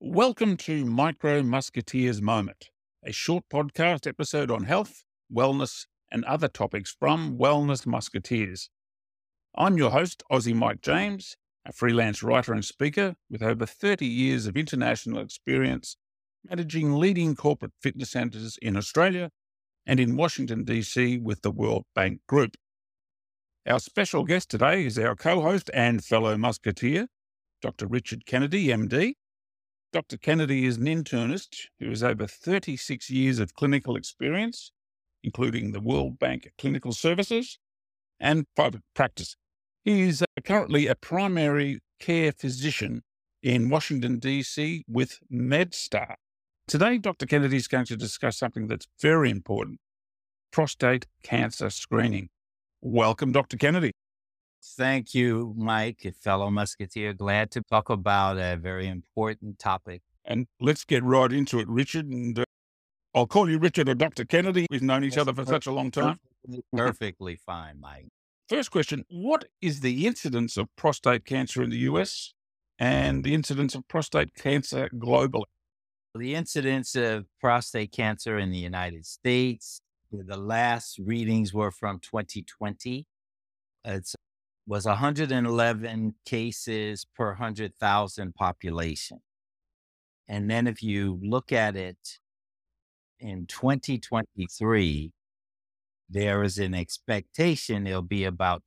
Welcome to Micro Musketeers Moment, a short podcast episode on health, wellness, and other topics from Wellness Musketeers. I'm your host, Aussie Mike James, a freelance writer and speaker with over 30 years of international experience managing leading corporate fitness centres in Australia and in Washington, D.C. with the World Bank Group. Our special guest today is our co-host and fellow musketeer, Dr. Richard Kennedy, MD. Dr. Kennedy is an internist who has over 36 years of clinical experience, including the World Bank Clinical Services and private practice. He is currently a primary care physician in Washington, D.C. with MedStar. Today, Dr. Kennedy is going to discuss something that's very important, prostate cancer screening. Welcome, Dr. Kennedy. Thank you, Mike, a fellow musketeer. Glad to talk about a very important topic. And let's get right into it, Richard. And I'll call you Richard or Dr. Kennedy. We've known each other for such a long time. Perfectly fine, Mike. First question, what is the incidence of prostate cancer in the US and the incidence of prostate cancer globally? The incidence of prostate cancer in the United States, the last readings were from 2020. It was 111 cases per 100,000 population. And then if you look at it in 2023, there is an expectation it'll be about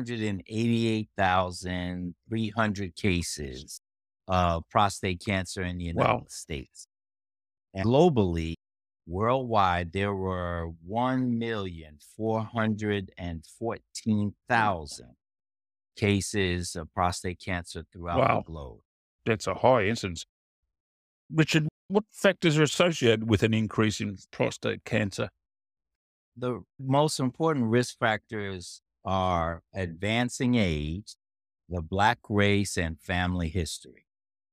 288,300 cases of prostate cancer in the United States. And globally, worldwide, there were 1,414,000 cases of prostate cancer throughout the globe. That's a high incidence. Richard, what factors are associated with an increase in prostate cancer? The most important risk factors are advancing age, the Black race, and family history.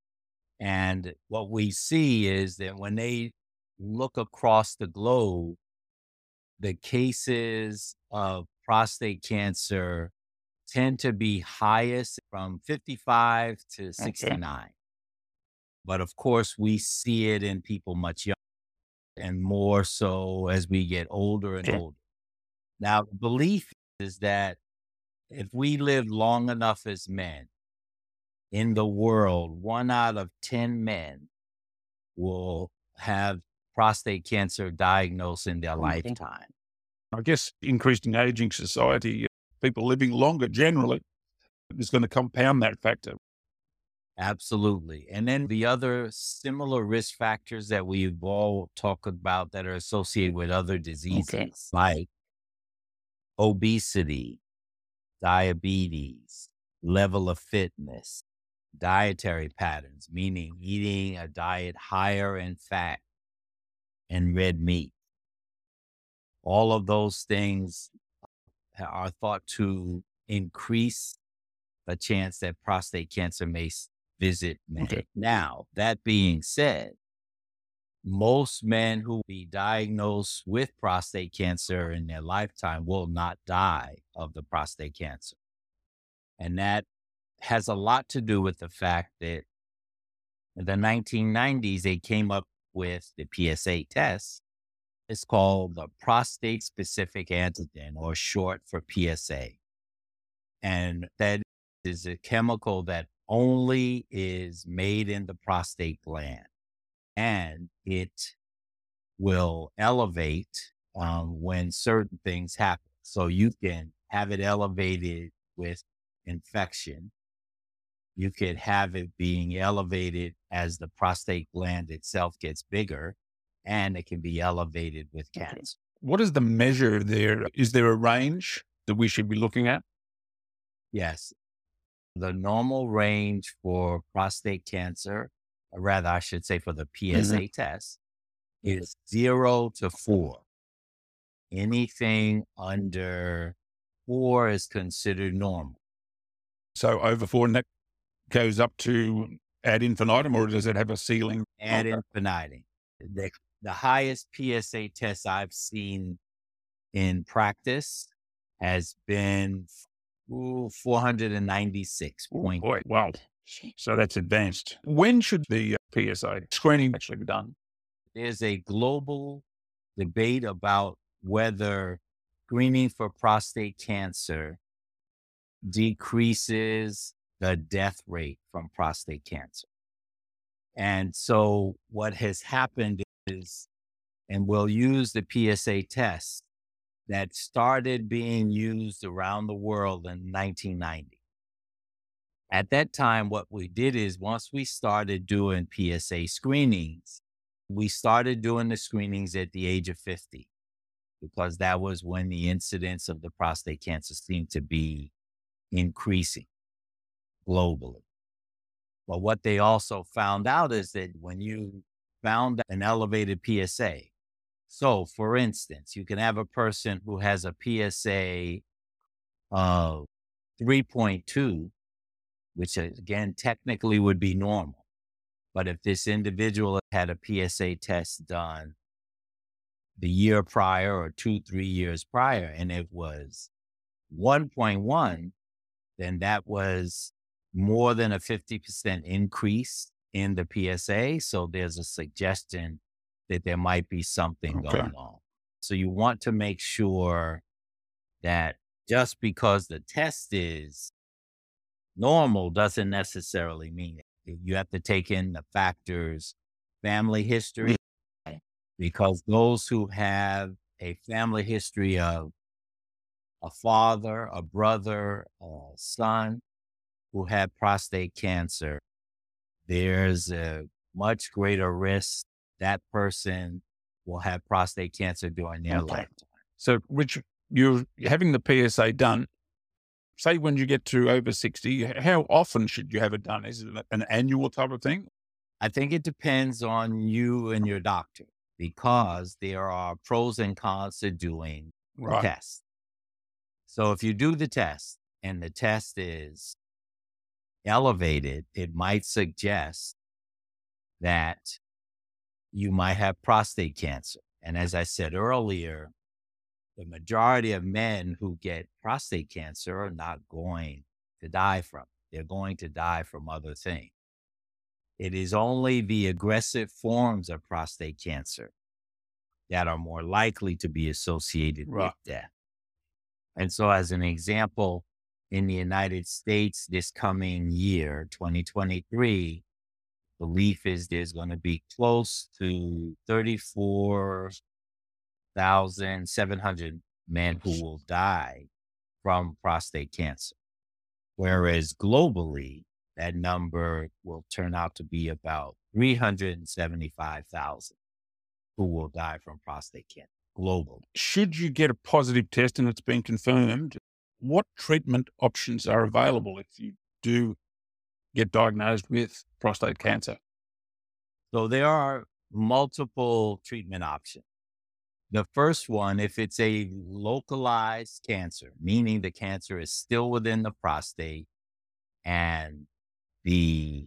And what we see is that when they look across the globe, the cases of prostate cancer tend to be highest from 55 to 69. Okay. But of course, we see it in people much younger and more so as we get older and older. Now, the belief is that if we live long enough as men in the world, 1 out of 10 men will have prostate cancer diagnosed in their lifetime. I guess increasing aging society, people living longer generally is going to compound that factor. Absolutely. And then the other similar risk factors that we've all talked about that are associated with other diseases, like obesity, diabetes, level of fitness, dietary patterns, meaning eating a diet higher in fat and red meat. All of those things are thought to increase the chance that prostate cancer may visit men. Okay. Now, that being said, most men who will be diagnosed with prostate cancer in their lifetime will not die of the prostate cancer. And that has a lot to do with the fact that in the 1990s, they came up with the PSA test. It's called the prostate specific antigen, or short for PSA. And that is a chemical that only is made in the prostate gland, and it will elevate when certain things happen. So you can have it elevated with infection. You could have it being elevated as the prostate gland itself gets bigger, and it can be elevated with cancer. What is the measure there? Is there a range that we should be looking at? Yes. The normal range for prostate cancer, or rather, I should say for the PSA test, is 0 to 4. Anything under 4 is considered normal. So over 4, and that goes up to ad infinitum, or does it have a ceiling? Ad infinitum. The highest PSA test I've seen in practice has been 496. Boy, wow. So that's advanced. When should the PSA screening actually be done? There's a global debate about whether screening for prostate cancer decreases the death rate from prostate cancer. And so what has happened is, and we'll use the PSA test that started being used around the world in 1990. At that time, what we did is once we started doing PSA screenings, we started doing the screenings at the age of 50 because that was when the incidence of the prostate cancer seemed to be increasing globally. But what they also found out is that when you found an elevated PSA, so for instance, you can have a person who has a PSA of 3.2, which again technically would be normal. But if this individual had a PSA test done the year prior or 2-3 years prior, and it was 1.1, then that was more than a 50% increase in the PSA. So there's a suggestion that there might be something going on. So you want to make sure that just because the test is normal doesn't necessarily mean it. You have to take in the factors, family history, because those who have a family history of a father, a brother, a son who had prostate cancer, there's a much greater risk that person will have prostate cancer during their lifetime. So, Richard, you're having the PSA done. Say when you get to over 60, how often should you have it done? Is it an annual type of thing? I think it depends on you and your doctor because there are pros and cons to doing the test. So if you do the test and the test is elevated, it might suggest that you might have prostate cancer. And as I said earlier, the majority of men who get prostate cancer are not going to die from it. They're going to die from other things. It is only the aggressive forms of prostate cancer that are more likely to be associated with death. And so as an example, in the United States this coming year, 2023, belief is there's going to be close to 34,700 men who will die from prostate cancer. Whereas globally, that number will turn out to be about 375,000 who will die from prostate cancer globally. Should you get a positive test and it's been confirmed, what treatment options are available if you do get diagnosed with prostate cancer? So there are multiple treatment options. The first one, if it's a localized cancer, meaning the cancer is still within the prostate and the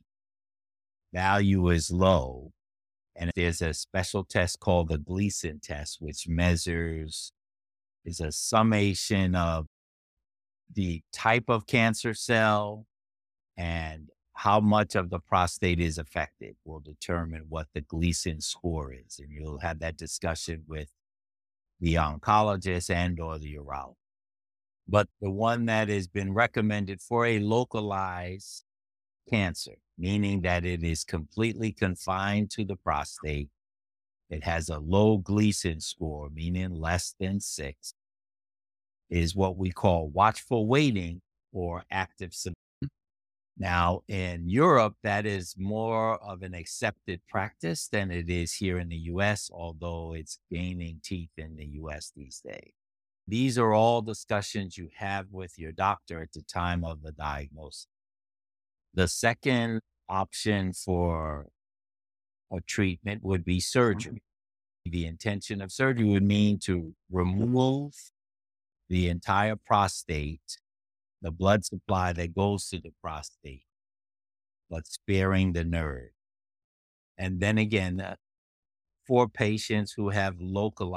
value is low, and there's a special test called the Gleason test, which is a summation of the type of cancer cell and how much of the prostate is affected will determine what the Gleason score is. And you'll have that discussion with the oncologist and or the urologist. But the one that has been recommended for a localized cancer, meaning that it is completely confined to the prostate, it has a low Gleason score, meaning less than 6, is what we call watchful waiting or active submission. Now, in Europe, that is more of an accepted practice than it is here in the U.S., although it's gaining teeth in the U.S. these days. These are all discussions you have with your doctor at the time of the diagnosis. The second option for a treatment would be surgery. The intention of surgery would mean to remove the entire prostate, the blood supply that goes to the prostate, but sparing the nerve. And then again, for patients who have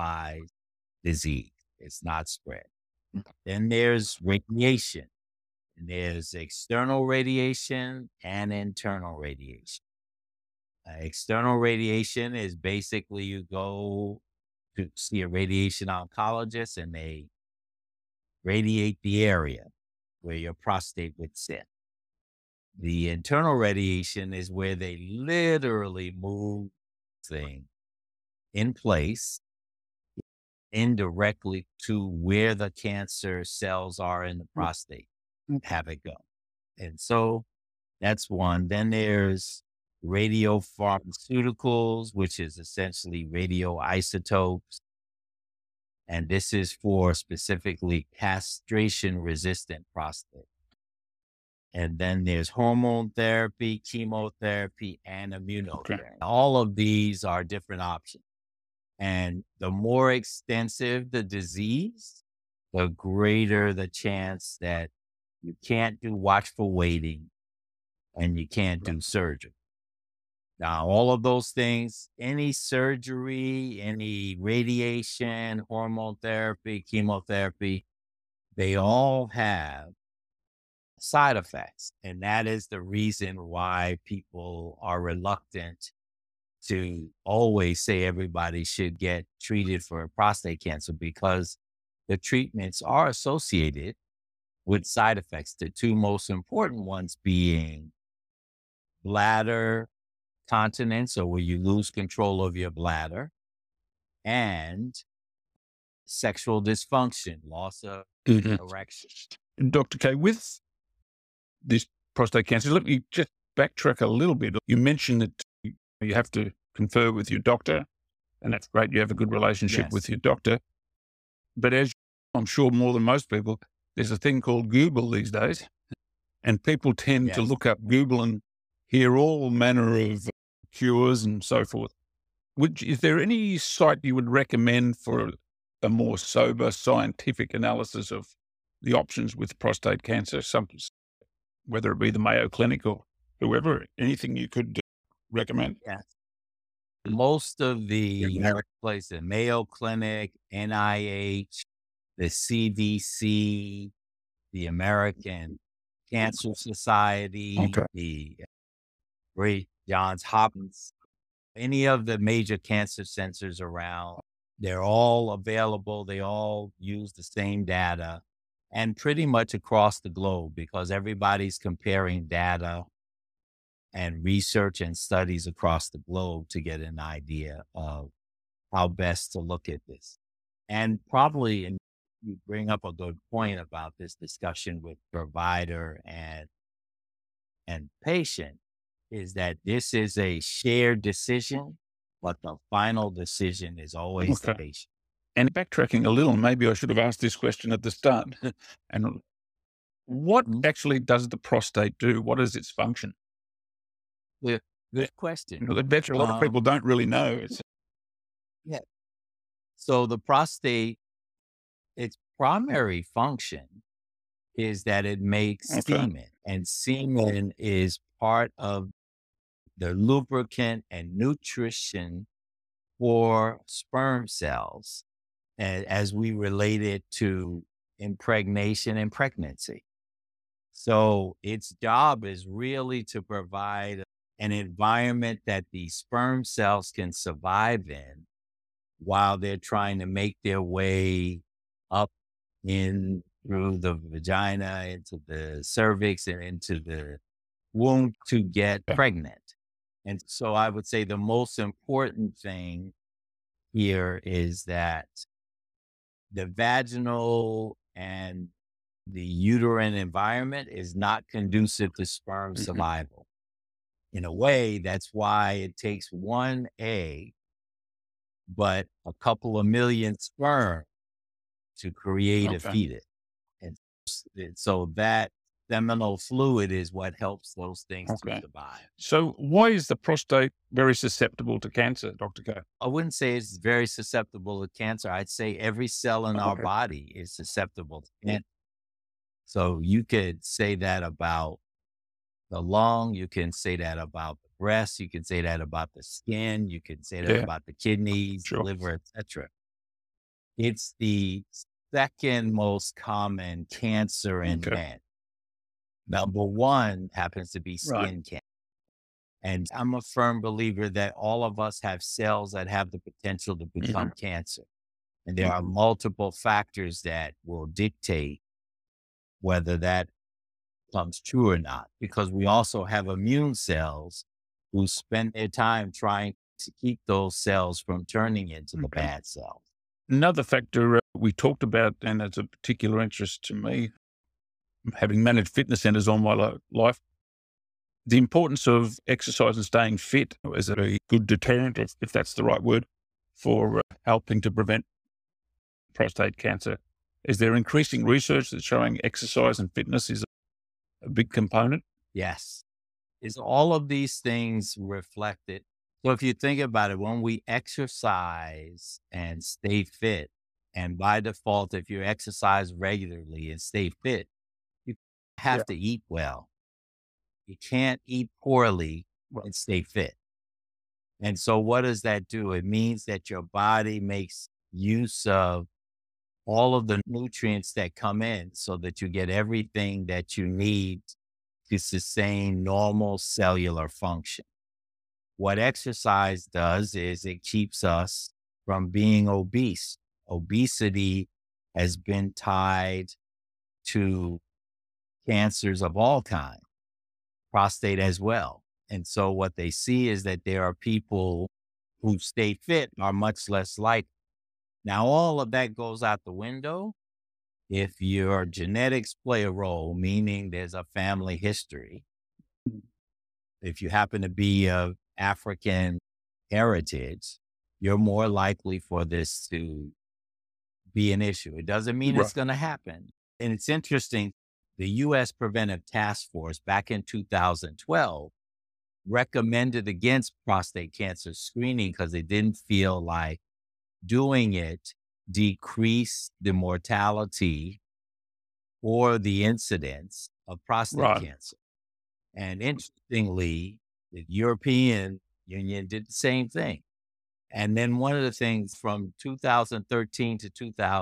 localized disease, it's not spread. Then there's radiation. And there's external radiation and internal radiation. External radiation is basically you go to see a radiation oncologist and they radiate the area where your prostate would sit. The internal radiation is where they literally move things in place indirectly to where the cancer cells are in the prostate, have it go. And so that's one. Then there's radiopharmaceuticals, which is essentially radioisotopes. And this is for specifically castration-resistant prostate. And then there's hormone therapy, chemotherapy, and immunotherapy. Okay. All of these are different options. And the more extensive the disease, the greater the chance that you can't do watchful waiting and you can't do surgery. Now, all of those things, any surgery, any radiation, hormone therapy, chemotherapy, they all have side effects. And that is the reason why people are reluctant to always say everybody should get treated for prostate cancer, because the treatments are associated with side effects. The two most important ones being bladder continence, or where you lose control of your bladder, and sexual dysfunction, loss of erection. Dr. K, with this prostate cancer, let me just backtrack a little bit. You mentioned that you have to confer with your doctor, and that's great. You have a good relationship with your doctor. But as I'm sure more than most people, there's a thing called Google these days, and people tend to look up Google and hear all manner of cures and so forth. Is there any site you would recommend for a more sober scientific analysis of the options with prostate cancer, whether it be the Mayo Clinic or whoever, anything you could recommend? Yes. Most of the places, Mayo Clinic, NIH, the CDC, the American Cancer Society, the Great Johns Hopkins, any of the major cancer centers around, they're all available. They all use the same data, and pretty much across the globe, because everybody's comparing data and research and studies across the globe to get an idea of how best to look at this. And probably, and you bring up a good point about this discussion with provider and patient, is that this is a shared decision, but the final decision is always the patient. And backtracking a little, maybe I should have asked this question at the start. And what actually does the prostate do? What is its function? Good question. I bet you a lot of people don't really know. So the prostate, its primary function is that it makes semen, and semen is part of the lubricant and nutrition for sperm cells, and as we relate it to impregnation and pregnancy. So its job is really to provide an environment that the sperm cells can survive in while they're trying to make their way up in through the vagina, into the cervix, and into the womb to get pregnant. And so I would say the most important thing here is that the vaginal and the uterine environment is not conducive to sperm survival. In a way, that's why it takes one egg, but a couple of million sperm to create a fetus. And so that seminal fluid is what helps those things to survive. So why is the prostate very susceptible to cancer, Dr. K? I wouldn't say it's very susceptible to cancer. I'd say every cell in our body is susceptible to cancer. So you could say that about the lung, you can say that about the breast, you can say that about the skin, you can say that about the kidneys, the liver, etc. It's the second most common cancer in men. Number one happens to be Right. skin cancer. And I'm a firm believer that all of us have cells that have the potential to Mhm. become cancer. And there are multiple factors that will dictate whether that comes true or not, because we also have immune cells who spend their time trying to keep those cells from turning into the Okay. bad cells. Another factor we talked about, and it's a particular interest to me, having managed fitness centers all my life, the importance of exercise and staying fit is a good deterrent, if that's the right word, for helping to prevent prostate cancer. Is there increasing research that's showing exercise and fitness is a big component? Yes. Is all of these things reflected? So if you think about it, when we exercise and stay fit, and by default, if you exercise regularly and stay fit, you Yeah. have to eat well. You can't eat poorly Well, and stay fit. And so what does that do? It means that your body makes use of all of the nutrients that come in so that you get everything that you need to sustain normal cellular function. What exercise does is it keeps us from being obese. Obesity has been tied to cancers of all kinds, prostate as well. And so what they see is that there are people who stay fit are much less likely. Now, all of that goes out the window if your genetics play a role, meaning there's a family history. If you happen to be of African heritage, you're more likely for this to be an issue. It doesn't mean it's right. going to happen. And it's interesting, the U.S. Preventive Task Force back in 2012 recommended against prostate cancer screening because they didn't feel like doing it decreased the mortality or the incidence of prostate Right. cancer. And interestingly, the European Union did the same thing. And then one of the things from 2013 to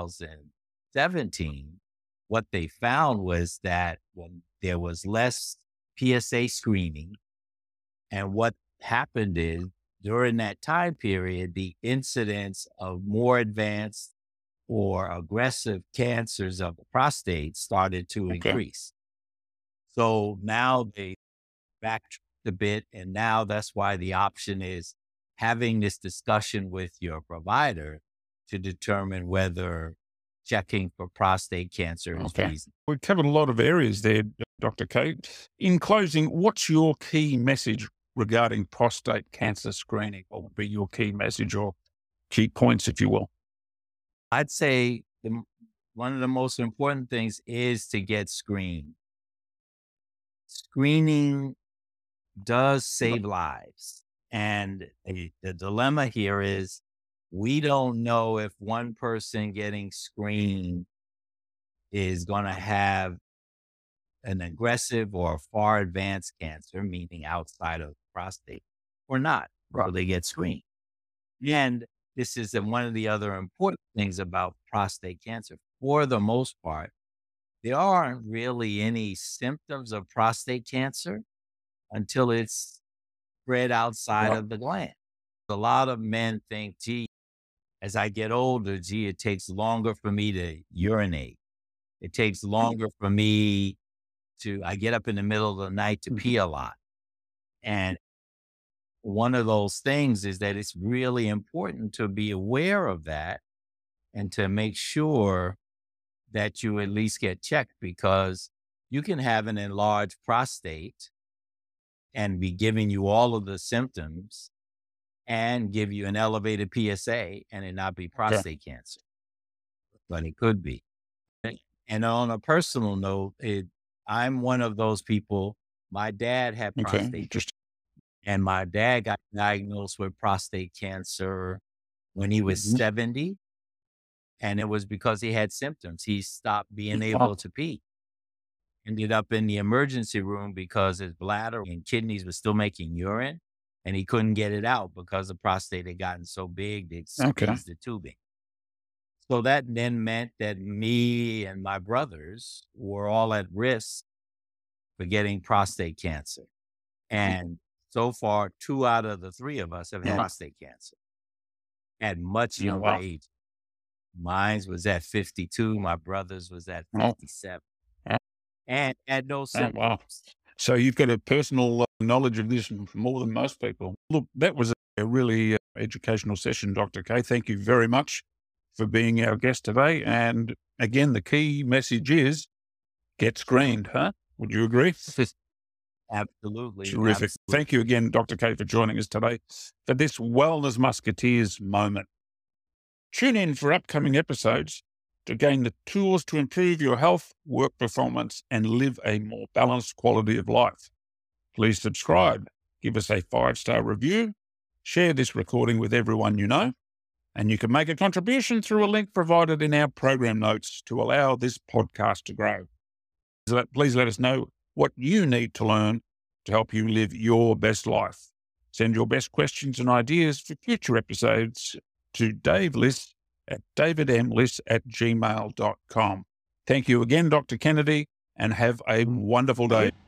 2017, what they found was that when there was less PSA screening, and what happened is during that time period, the incidence of more advanced or aggressive cancers of the prostate started to Okay. increase. So now they backtracked a bit, and now that's why the option is having this discussion with your provider to determine whether checking for prostate cancer is Okay. reasonable. We've covered a lot of areas there, Dr. Kate. In closing, what's your key message regarding prostate cancer screening? What would be your key message or key points, if you will? I'd say one of the most important things is to get screened. Screening does Right. save lives. And the dilemma here is we don't know if one person getting screened is going to have an aggressive or far advanced cancer, meaning outside of prostate, or not. Right. So they get screened. And this is one of the other important things about prostate cancer. For the most part, there aren't really any symptoms of prostate cancer until it's spread outside Right. of the gland. A lot of men think, gee, as I get older, gee, it takes longer for me to urinate. It takes longer for me I get up in the middle of the night to Mhm. pee a lot. And one of those things is that it's really important to be aware of that and to make sure that you at least get checked, because you can have an enlarged prostate and be giving you all of the symptoms and give you an elevated PSA and it not be Okay. prostate cancer, but it could be. And on a personal note, I'm one of those people. My dad had Okay. prostate, Interesting. and my dad got diagnosed with prostate cancer when he was Mhm. 70. And it was because he had symptoms. He stopped being Wow. able to pee, ended up in the emergency room because his bladder and kidneys were still making urine and he couldn't get it out because the prostate had gotten so big, they Okay. squeezed the tubing. So that then meant that me and my brothers were all at risk for getting prostate cancer. And so far, 2 out of the 3 of us have had prostate cancer at much younger age. Mine was at 52. My brother's was at 57. And had no symptoms. So you've got a personal knowledge of this more than most people. Look, that was a really educational session, Dr. K. Thank you very much for being our guest today. And again, the key message is get screened, huh? Would you agree? Absolutely. Terrific. Absolutely. Thank you again, Dr. K, for joining us today for this Wellness Musketeers moment. Tune in for upcoming episodes to gain the tools to improve your health, work performance, and live a more balanced quality of life. Please subscribe, give us a 5-star review, share this recording with everyone you know, and you can make a contribution through a link provided in our program notes to allow this podcast to grow. Please let us know what you need to learn to help you live your best life. Send your best questions and ideas for future episodes to Dave Liss at davidmliss@gmail.com. Thank you again, Dr. Kennedy, and have a wonderful day.